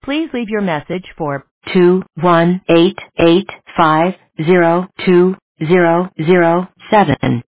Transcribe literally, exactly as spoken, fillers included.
Please leave your message for two one eight eight five zero two zero zero seven.